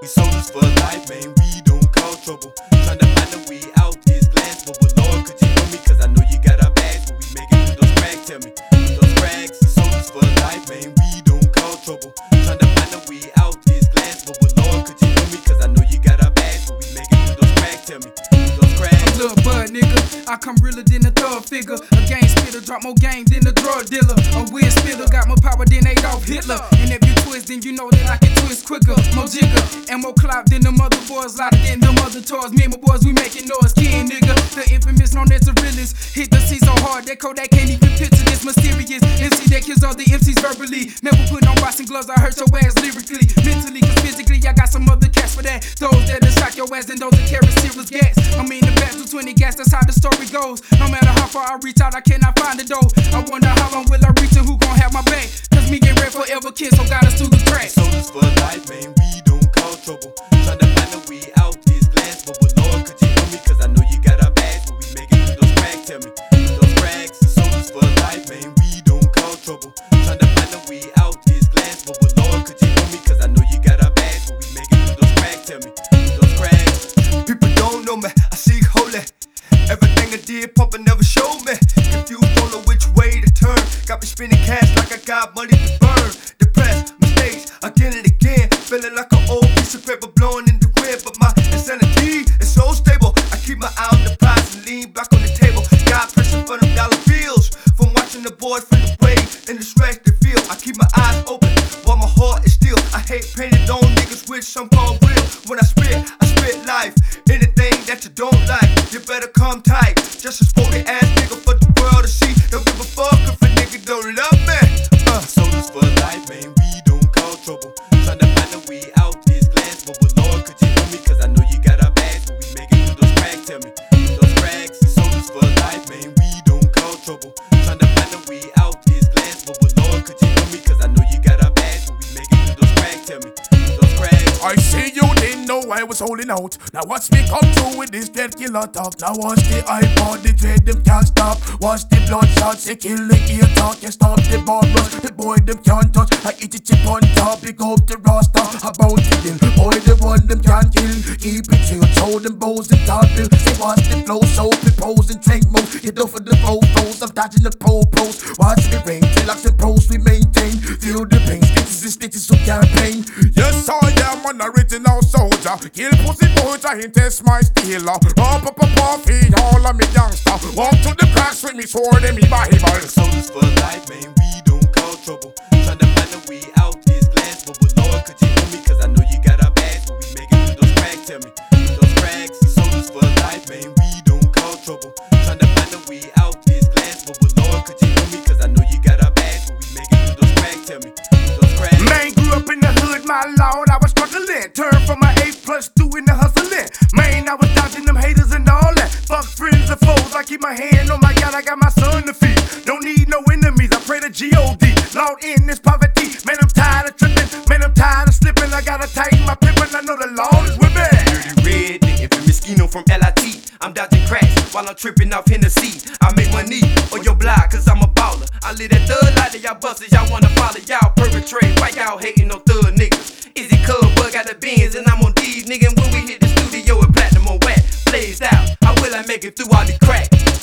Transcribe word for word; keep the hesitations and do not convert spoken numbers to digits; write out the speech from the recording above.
We soldiers for life, man, we don't cause trouble. Tryna find a way out this glass bubble. Lord, could you help me? Cause I know you got our bags, but we make it through those cracks. Tell me, through those cracks. We soldiers for life, man, we don't cause trouble. Tryna find a way out this glass bubble. Lord, could you help me? Cause I know you got our bags, but we make it through those cracks. Tell me, through those cracks. I'm Lil Bud, nigga. I come realer than a thug figure. A gang spitter, drop more game than a drug dealer. A weird spitter, got more power than Adolf Hitler. And if you twist, then you know that I can twist quicker. More jigger and more clout than the mother boys. Louder than the mother toys. Me and my boys, we making noise. King, nigga. The infamous known as the realest. Hit the C so hard that Kodak can't even picture this mysterious M C that kills all the M Cs verbally. Never put on boxing gloves, I hurt your ass lyrically. Mentally, cause physically, I got some other cats for that. Those that'll shock your ass and those that carry serious gas. I mean the best with twenty gas, that's how the story goes. No matter how far I reach out, I cannot find the door. I wonder how long will I reach and who gon' have my back. Cause me get red forever kids, so got us to the track. Soldiers for life, man, we don't cause trouble. Tryna find a way out this glass bubble. Lord, could you help me? Cause I know you got our bags, but we make it through those cracks. Tell me, through those cracks. Soldiers for life, man, we don't cause trouble. Tryna find a way out this glass bubble. Lord, could you help me? Cause I know you got our bags, but we make it through those cracks. Tell me, through those cracks. People don't know me, I seek holy. Everything I did, Papa never showed me. Confused, don't know which way to turn. Got me spending cash like I got money to burn. Depressed, mistakes, again and again. Feeling like an old piece of paper blowing in the wind. But my insanity is so stable. I keep my eye on the prize and lean back on the table. Got pressure for them dollar bills. From watching the boys from the way in the stretch they feel. I keep my eyes open while my heart is still. I hate painted on niggas with some called real. When I spit, I spit life. Anything that you don't like, you better come tight. Just a spoken ass nigga for the world to see. Don't give a fuck if a nigga don't love me. Uh. Soldiers for life, man, we don't cause trouble. Tryna find a way out this glass bubble. Lord, could you help me? Cause I know you got our bags, but we make it through those cracks. Tell me, through those cracks. Soldiers for life, man, we don't cause trouble. Tryna find a way out this glass bubble. Lord, could you help me? Cause I know you got our bags, but we make it through those cracks. Tell me, through those cracks. I see you didn't know I was holding out. Now watch me come through with this dead killer talk. Now watch the iPod, the dread, them can't stop. Watch the bloodshot, they kill the ear talk. You stop the bar rush, the boy them can't touch. I eat a chip on top, pick up the roster. About to kill, boy the one them can't kill. Keep it chill, show them bows and top bill. Say watch the flow, so propose and tank mode. Get off of the photos, I'm dodging the popos. Watch me ring, relax the pros we maintain. Feel the pain, stitches and stitches so campaign. Yes I am an original soldier. Kill pussy boys, I ain't test my stealer. Up up up off me, all of me youngster. Walk to the cracks with me sword and me Bible. Soldiers for life, man, we don't cause trouble. Tryna find a way out this glass bubble. Lord, could you help me? Cause I know you got our bags, but we make it through those cracks. Tell me, through those cracks. Soldiers for life, man, we don't cause trouble. Tryna find a way out this glass bubble. Lord, could you help me? Cause I know you got our bags, but we make it through those cracks. Tell me, through those cracks. Man grew up in the hood, my lord, I was struggling. Turned from my eight plus two in the hustling. Man, I was dodging them haters and all that. Fuck friends and foes, I keep my hand on my yacht, I got my son to feed. Don't need no enemies, I pray to G O D. Lord in this poverty, man I'm tired of tripping. Man I'm tired of slipping, I gotta tighten my grip and I know the Lord is with me. Dirty red, the infamous Skino from L I T. I'm dodging cracks while I'm tripping off Hennessy. I make money on your block cause I'm a baller. I live that thug life that y'all busters, y'all wanna follow. Y'all perpetrate, why y'all hating on thug niggas? Is it cuz bug out the Benz and I'm on these niggas? When we hit the studio with platinum on wet, blazed out, how will I make it through all the cracks?